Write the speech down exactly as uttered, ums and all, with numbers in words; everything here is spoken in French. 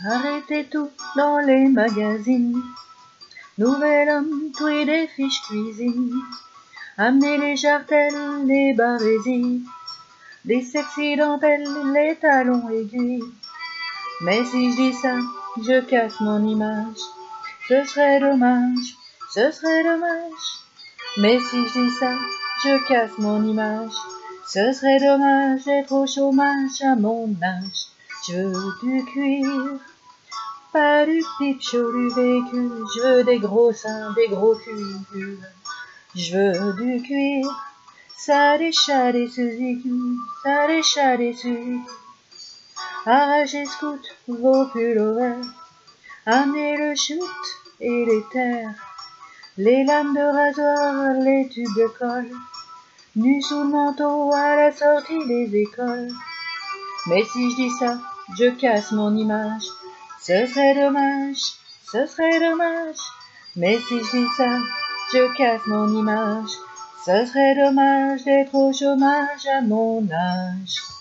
Arrêtez tout dans les magazines, nouvel homme, tout et des fiches cuisine. Amenez les jartelles, les barésies, des sexy dentelles, les talons aiguilles. Mais si je dis ça, je casse mon image. Ce serait dommage, ce serait dommage. Mais si je dis ça, je casse mon image. Ce serait dommage d'être au chômage à mon âge. Je veux du cuir, pas du pitcho du vécu. Je veux des gros seins, des gros culs. Je veux du cuir, ça déchire des Suzuki, ça déchire des Suzuki. Arrachez scout vos pullovers, amenez le shoot et les terres, les lames de rasoir, les tubes de colle, nus sous le manteau à la sortie des écoles. Mais si je dis ça, je casse mon image. Ce serait dommage, ce serait dommage. Mais si je dis ça, je casse mon image. Ce serait dommage d'être au chômage à mon âge.